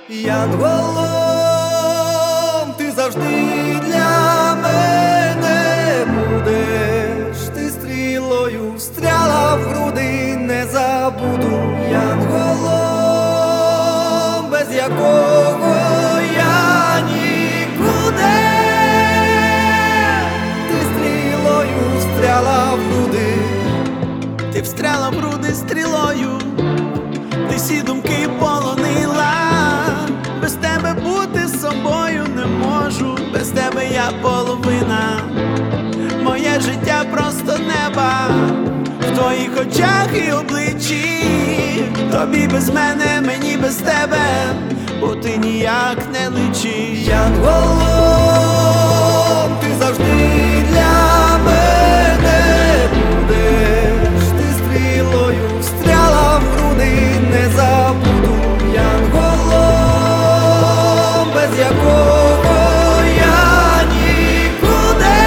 Янголом ти завжди для мене будеш, ти стрілою встряла в груди, не забуду. Янголом, без якого я нікуди, ти стрілою встряла в груди. Ти встряла в груди стрілою, ти всі думки полонила. Без тебе бути собою не можу, без тебе я половина. Моє життя просто неба в твоїх очах і обличчі. Тобі без мене, мені без тебе бути ніяк не личить. Янголом ти завжди для мене будеш, ти стрілою встряла в груди, не забуду. Янголом, без якого я нікуди,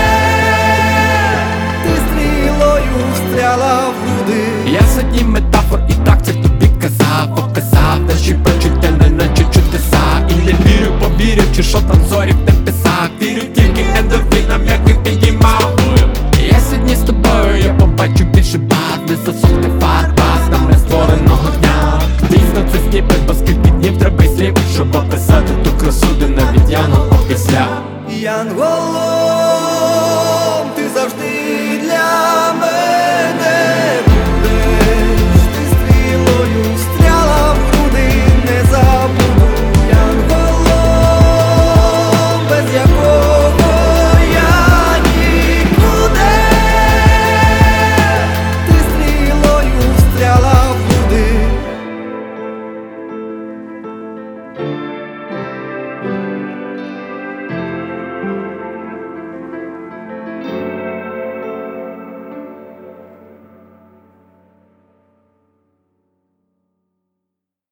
ти стрілою встряла в груди. Я сотні метафор і так це тобі казав, показав наші почуття, не наче чудеса. І не вірю, повірю, чи що там